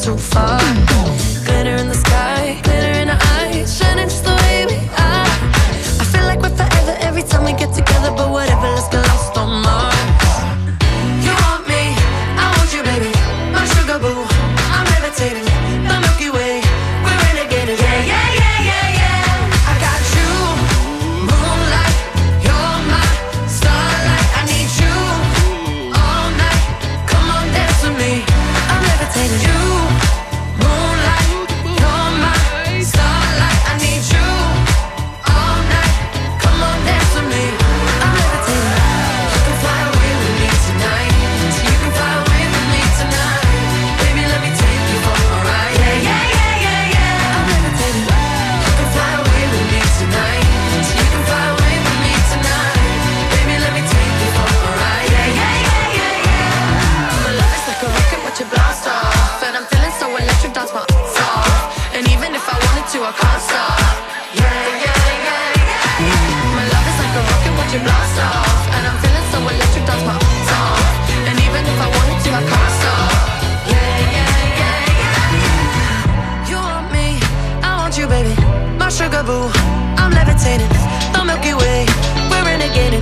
too far. Glitter in the sky, glitter in our eyes, shining just the way we are. I feel like we're forever every time we get together, but whatever, let's get lost on Mars. You want me, I want you, baby, my sugar boo. I'm levitating, the Milky Way, we're renegading. Yeah, yeah, yeah, yeah, yeah. I got you, moonlight, you're my starlight. I need you all night, come on dance with me. I'm levitating. You, moonlight, you're my starlight. I need you all night, come on dance with me. I'm levitating. You can fly away with me tonight. You can fly away with me tonight. Baby, let me take you for a ride. Yeah, yeah, yeah, yeah, yeah. I'm levitating. You can fly away with me tonight. You can fly away with me tonight. Baby, let me take you for a ride. Yeah, yeah, yeah, yeah, yeah. My love is like a rocket, watch it blast off. And I'm feeling so electric, dance my ass off. And even if I wanted to, I can't stop. Yeah, yeah, yeah, yeah. My love is like a rocket, watch it blast off. And I'm feeling so electric, dance my ass off. And even if I wanted to, I can't stop. Yeah, yeah, yeah, yeah. You want me, I want you, baby, my sugar boo. I'm levitating, the Milky Way, we're renegading.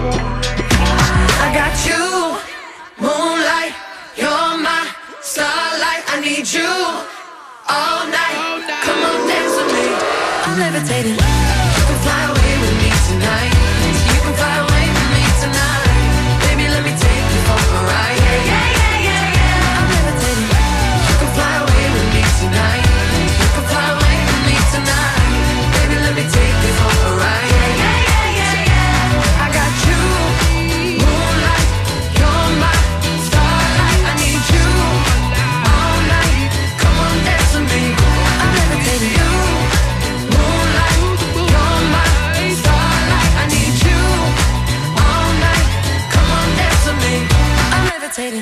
I got you, moonlight, you're my starlight. I need you all night, come on dance with me. I'm levitating. You can fly away with me tonight. You can fly away with me tonight. Baby, let me take you for a ride. Yeah, yeah, yeah, yeah, yeah. I'm levitating. You can fly away with me tonight. You can fly away with me tonight. Baby, let me take you for a ride. Yeah, yeah, yeah, yeah, yeah. I got you, moonlight, you're my starlight. I need you all night, come on dance with me. I'm levitating. You, moonlight, you're my starlight. I need you all night, come on dance with me. I'm levitating.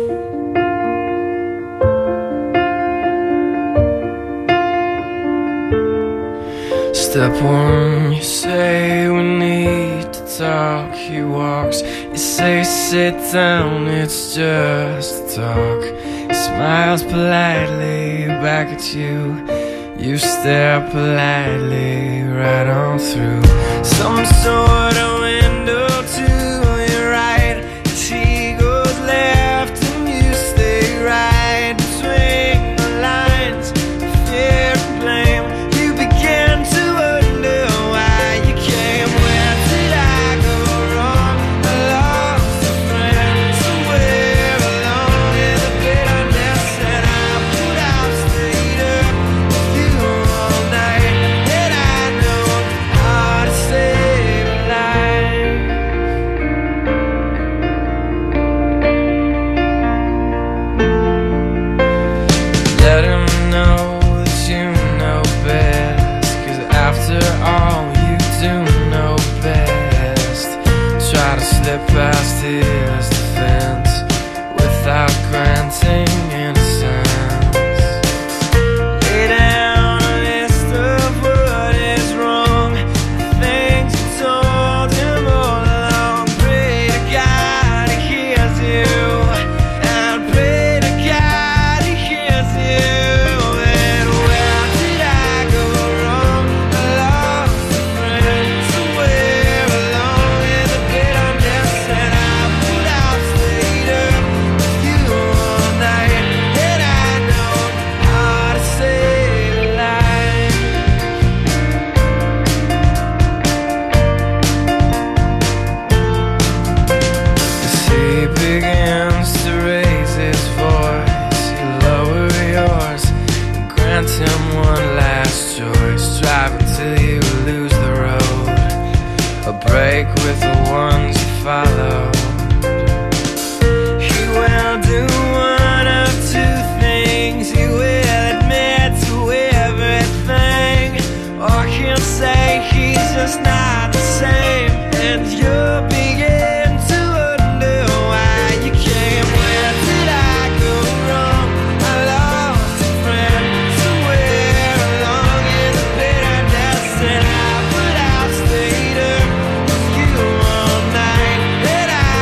Step one, you say we need to talk. He walks, you say sit down, it's just a talk. He smiles politely back at you. You stare politely right on through some sort of window to your right. As he goes left and you stay right between the lines of fear and blame. You begin to wonder why you came. Where did I go wrong? I lost a friend somewhere along in the bitterness, and I put out stayed up with you all night. And I know how to save a life. Let him know that you know best, 'cause after all you do know best. Try to slip past his defense without granting innocence. Lay down a list of what is wrong, the things you told him all along. Pray to God he hears you, and pray to God he hears you. And where did I go wrong? I lost a friend somewhere along in the bitterness, and I put out stayed up with you all night. And I know how to save a life. As he begins to raise his voice, you lower yours and grant him one last choice. Drive until you lose the road, a break with the ones you follow. He will do one of two things. He will admit to everything, or he'll say he's just not the same. And you'll begin to wonder why you came. Where did I go wrong? I lost a friend somewhere along in the bitterness, and I put out stayed up with you all night. And I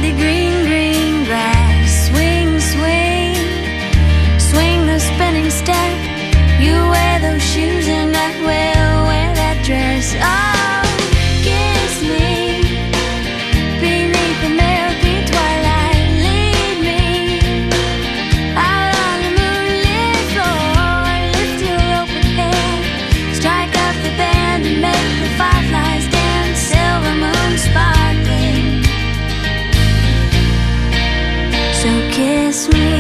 the green, green grass. Swing, swing, swing the spinning step. You wear those shoes and I will wear that dress. Oh, kiss me beneath the milky twilight. Lead me out on the moonlit floor. Lift your open head, strike up the band and make the fireflies dance. Silver moon sparkling. So kiss me.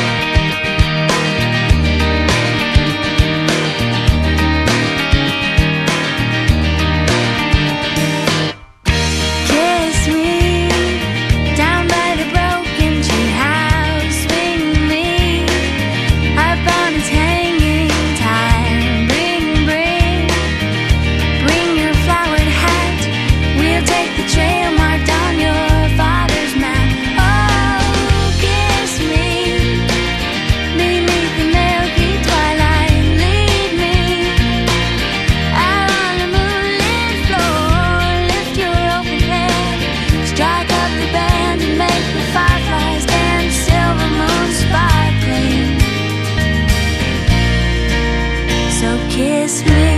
Kiss me.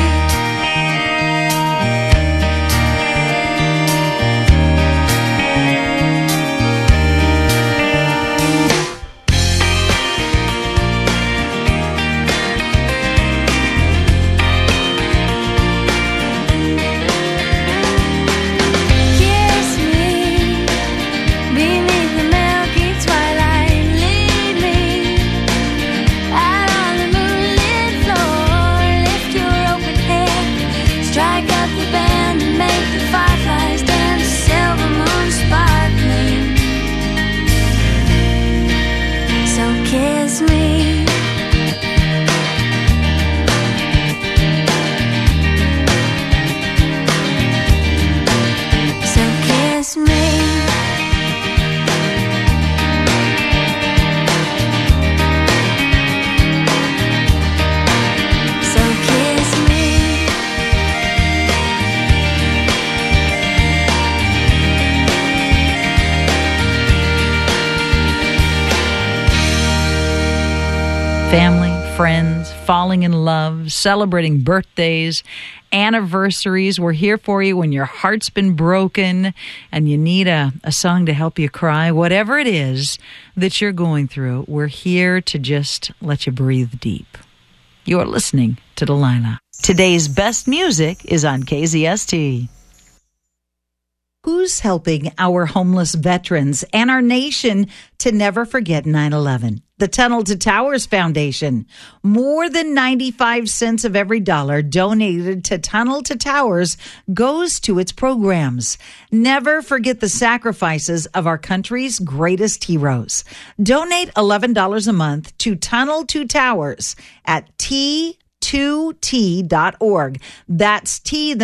Family, friends, falling in love, celebrating birthdays, anniversaries. We're here for you when your heart's been broken and you need a song to help you cry. Whatever it is that you're going through, we're here to just let you breathe deep. You're listening to Delilah. Today's best music is on KZST. Who's helping our homeless veterans and our nation to never forget 9/11? The Tunnel to Towers Foundation. More than 95 cents of every dollar donated to Tunnel to Towers goes to its programs. Never forget the sacrifices of our country's greatest heroes. Donate $11 a month to Tunnel to Towers at T2T.org. That's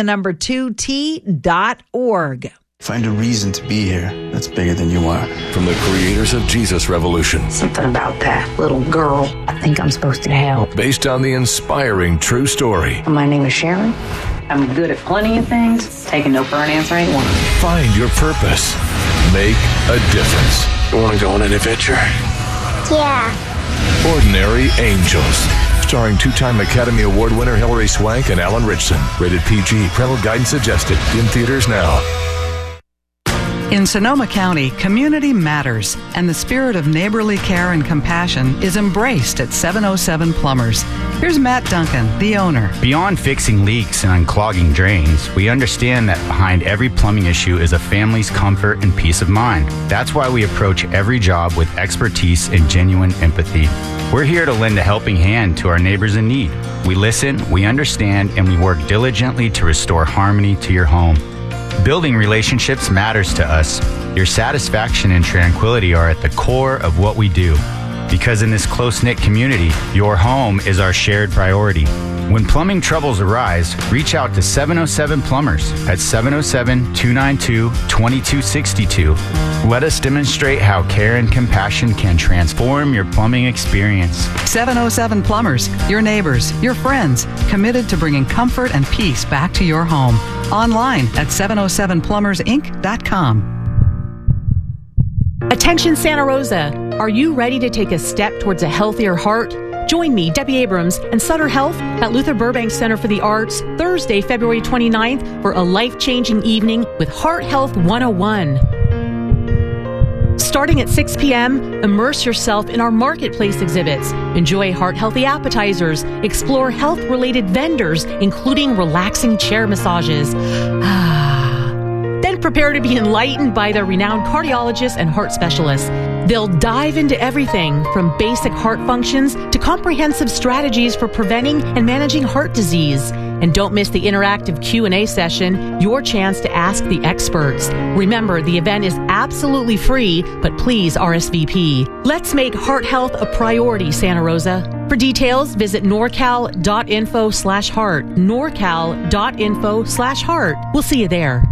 T2T.org. Find a reason to be here that's bigger than you are. From the creators of Jesus Revolution. Something about that little girl. I think I'm supposed to help. Based on the inspiring true story. My name is Sharon. I'm good at plenty of things. Taking no for an answer ain't one. Find your purpose. Make a difference. You want to go on an adventure? Yeah. Ordinary Angels. Starring two-time Academy Award winner Hilary Swank and Alan Richson. Rated PG. Parental guidance suggested. In theaters now. In Sonoma County, community matters, and the spirit of neighborly care and compassion is embraced at 707 Plumbers. Here's Matt Duncan, the owner. Beyond fixing leaks and unclogging drains, we understand that behind every plumbing issue is a family's comfort and peace of mind. That's why we approach every job with expertise and genuine empathy. We're here to lend a helping hand to our neighbors in need. We listen, we understand, and we work diligently to restore harmony to your home. Building relationships matters to us. Your satisfaction and tranquility are at the core of what we do. Because in this close-knit community, your home is our shared priority. When plumbing troubles arise, reach out to 707 Plumbers at 707-292-2262. Let us demonstrate how care and compassion can transform your plumbing experience. 707 Plumbers, your neighbors, your friends, committed to bringing comfort and peace back to your home. Online at 707plumbersinc.com. Attention Santa Rosa, are you ready to take a step towards a healthier heart? Join me, Debbie Abrams, and Sutter Health at Luther Burbank Center for the Arts Thursday, February 29th for a life-changing evening with Heart Health 101. Starting at 6 p.m., immerse yourself in our marketplace exhibits. Enjoy heart-healthy appetizers. Explore health-related vendors, including relaxing chair massages. Then prepare to be enlightened by their renowned cardiologists and heart specialists. They'll dive into everything from basic heart functions to comprehensive strategies for preventing and managing heart disease. And don't miss the interactive Q&A session, your chance to ask the experts. Remember, the event is absolutely free, but please RSVP. Let's make heart health a priority, Santa Rosa. For details, visit norcal.info/heart. norcal.info/heart. We'll see you there.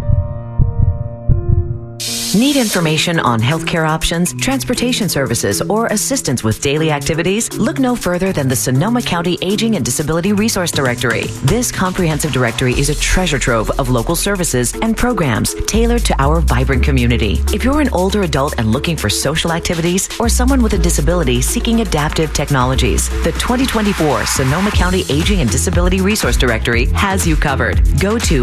Need information on healthcare options, transportation services, or assistance with daily activities? Look no further than the Sonoma County Aging and Disability Resource Directory. This comprehensive directory is a treasure trove of local services and programs tailored to our vibrant community. If you're an older adult and looking for social activities, or someone with a disability seeking adaptive technologies, the 2024 Sonoma County Aging and Disability Resource Directory has you covered. Go to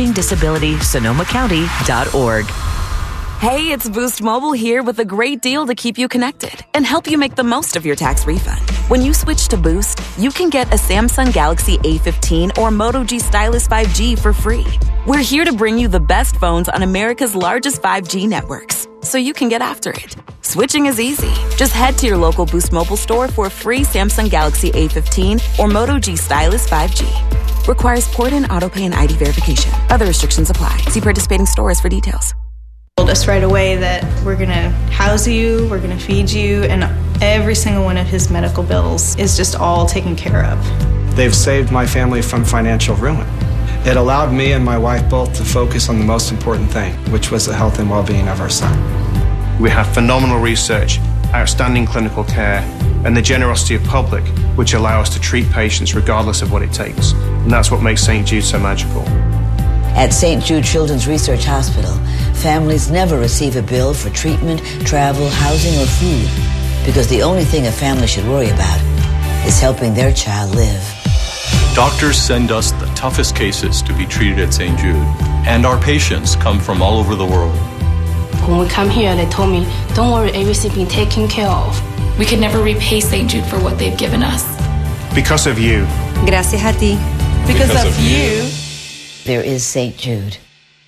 agingdisabilitysonomacounty.org. Hey, it's Boost Mobile here with a great deal to keep you connected and help you make the most of your tax refund. When you switch to Boost, you can get a Samsung Galaxy A15 or Moto G Stylus 5G for free. We're here to bring you the best phones on America's largest 5G networks, so you can get after it. Switching is easy. Just head to your local Boost Mobile store for a free Samsung Galaxy A15 or Moto G Stylus 5G. Requires port-in, autopay, and ID verification. Other restrictions apply. See participating stores for details. Told us right away that we're going to house you, we're going to feed you, and every single one of his medical bills is just all taken care of. They've saved my family from financial ruin. It allowed me and my wife both to focus on the most important thing, which was the health and well-being of our son. We have phenomenal research, outstanding clinical care, and the generosity of public, which allow us to treat patients regardless of what it takes. And that's what makes St. Jude so magical. At St. Jude Children's Research Hospital, families never receive a bill for treatment, travel, housing, or food, because the only thing a family should worry about is helping their child live. Doctors send us the toughest cases to be treated at St. Jude, and our patients come from all over the world. When we come here, they told me, don't worry, everything's been taken care of. We could never repay St. Jude for what they've given us. Because of you. Gracias a ti. Because of you. There is St. Jude.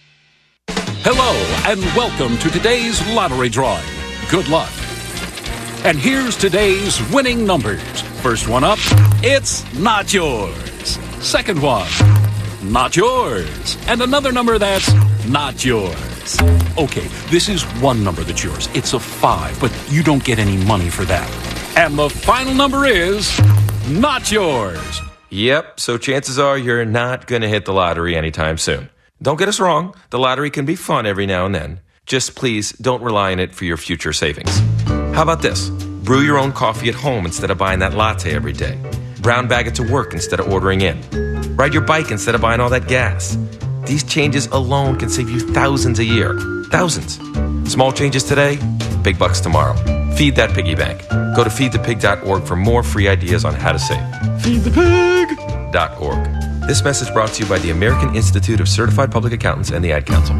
Hello, and welcome to today's lottery drawing. Good luck. And here's today's winning numbers. First one up, it's not yours. Second one, not yours. And another number that's not yours. Okay, this is one number that's yours. It's a 5, but you don't get any money for that. And the final number is not yours. Yep, so chances are you're not going to hit the lottery anytime soon. Don't get us wrong, the lottery can be fun every now and then. Just please don't rely on it for your future savings. How about this? Brew your own coffee at home instead of buying that latte every day. Brown bag it to work instead of ordering in. Ride your bike instead of buying all that gas. These changes alone can save you thousands a year. Thousands. Small changes today, big bucks tomorrow. Feed that piggy bank. Go to feedthepig.org for more free ideas on how to save. Feedthepig.org. This message brought to you by the American Institute of Certified Public Accountants and the Ad Council.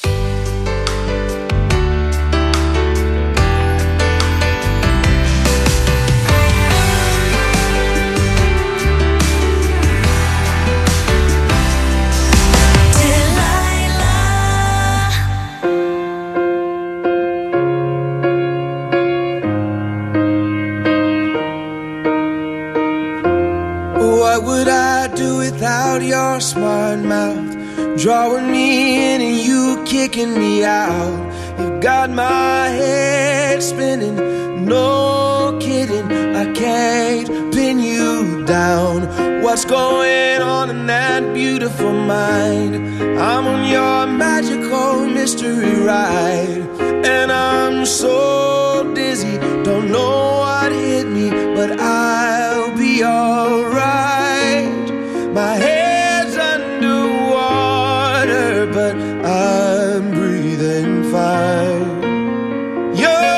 What would I do without your smart mouth? Drawing me in and you kicking me out. You got my head spinning, no kidding. I can't pin you down. What's going on in that beautiful mind? I'm on your magical mystery ride, and I'm so dizzy, don't know what hit me, but I'll be alright. My head's underwater, but I'm breathing fine. You're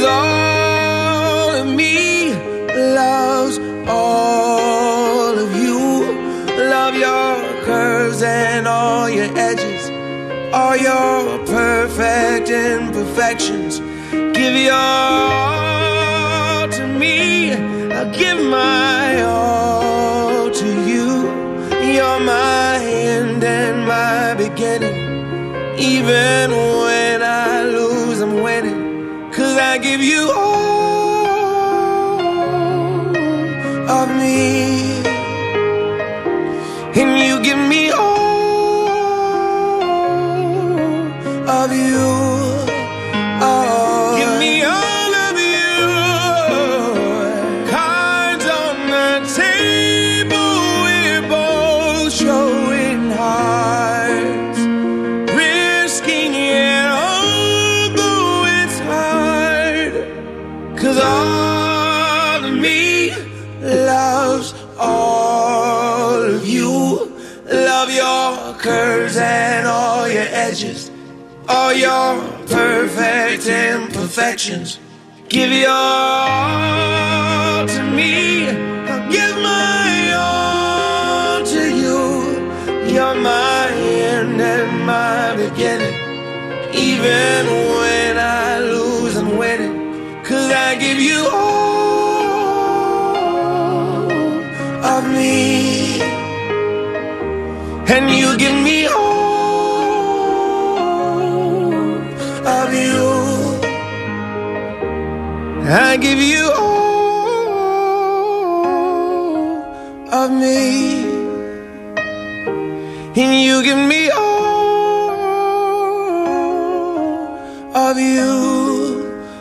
all of me loves all of you. Love your curves and all your edges, all your perfect imperfections. Give your all to me, I'll give my all to you. You're my end and my beginning. Even when I lose, I'm winning. 'Cause I give you all of me, and you give me all of you. Oh, give me all of you. Cards on the table, we're both showing hearts, risking it, although it's hard. 'Cause all of me loves all of you. Love your curves and all your edges, all your perfect imperfections. Give your all to me, I'll give my all to you. You're my end and my beginning. Even when I lose, I'm winning. 'Cause I give you all of me, and you give me all of you. I give you all of me, and you give me all of you.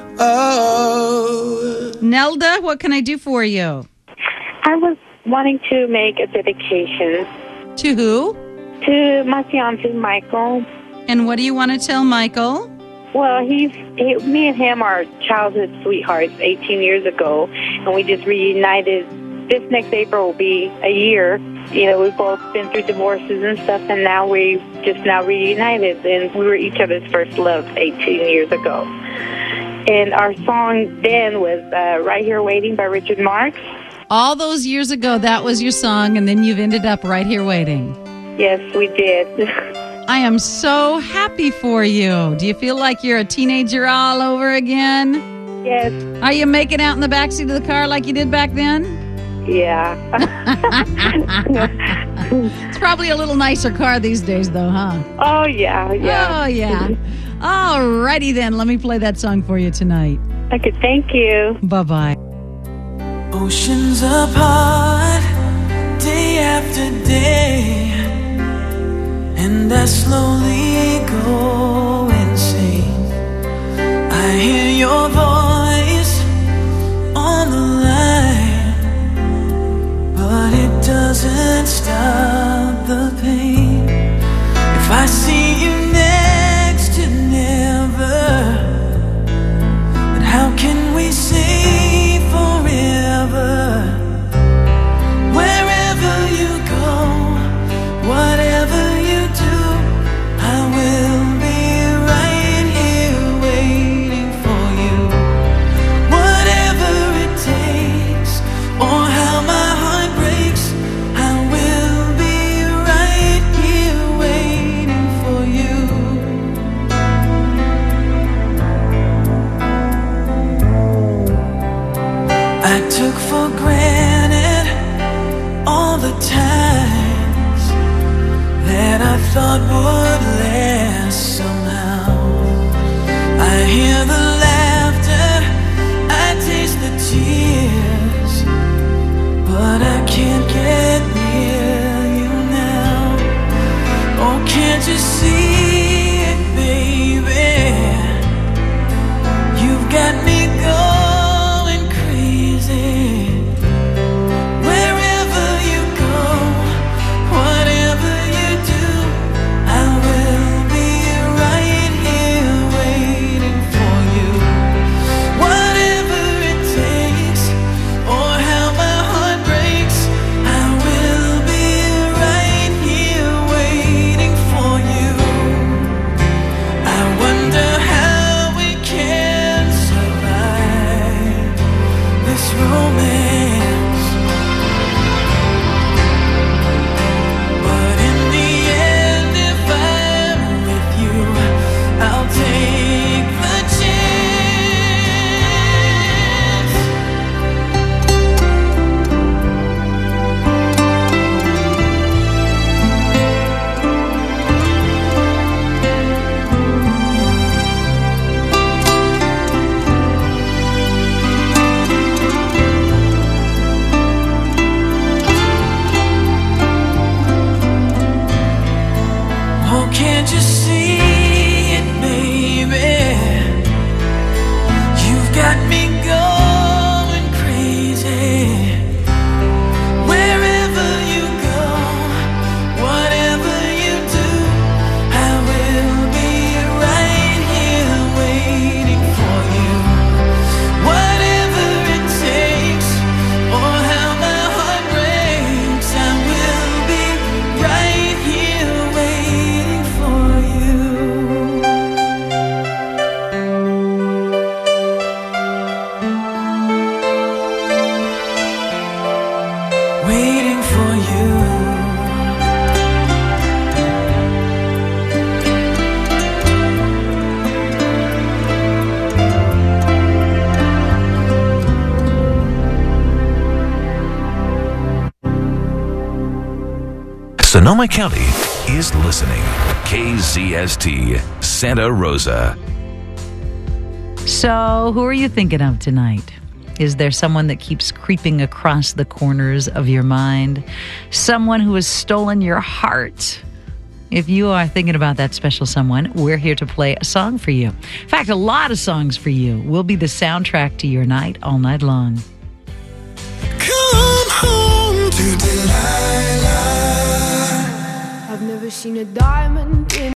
Oh. Nelda, what can I do for you? I was wanting to make a dedication. To who? To my fiancé, Michael. And what do you want to tell Michael? Well, me and him are childhood sweethearts 18 years ago, and we just reunited. This next April will be a year. You know, we've both been through divorces and stuff, and now we just now reunited, and we were each other's first love 18 years ago. And our song then was Right Here Waiting by Richard Marx. All those years ago, that was your song, and then you've ended up right here waiting. Yes, we did. I am so happy for you. Do you feel like you're a teenager all over again? Yes. Are you making out in the backseat of the car like you did back then? Yeah. It's probably a little nicer car these days, though, huh? Oh, yeah, yeah. Oh, yeah. All righty, then. Let me play that song for you tonight. Okay, thank you. Bye-bye. Oceans apart, day after day, and I slowly go insane. I hear your voice on the line, but it doesn't stop the pain. If I see you next to never, then how can we say forever? Wherever you go, whatever you do, I will be right here waiting for you. Whatever it takes, or how my heart breaks, I will be right here waiting for you. I took for granted all the times that I thought would last somehow. I hear the laughter, I taste the tears, but I can't get near you now. Oh, can't you see it, baby? You've got me going crazy. Wherever you go, whatever you do, I will be right here waiting for you. Whatever it takes, or how my heart breaks, I will be right here waiting for you. I Oh, can't you see it, baby? You've got me going crazy. Wherever you go, whatever you do, I will be right here waiting for you. Whatever it takes, or how my heart breaks, I will be right here waiting for you. Waiting for you. Sonoma County is listening. KZST, Santa Rosa. So, who are you thinking of tonight? Is there someone that keeps creeping across the corners of your mind? Someone who has stolen your heart? If you are thinking about that special someone, we're here to play a song for you. In fact, a lot of songs for you will be the soundtrack to your night all night long. Come home to Delilah. I've never seen a diamond in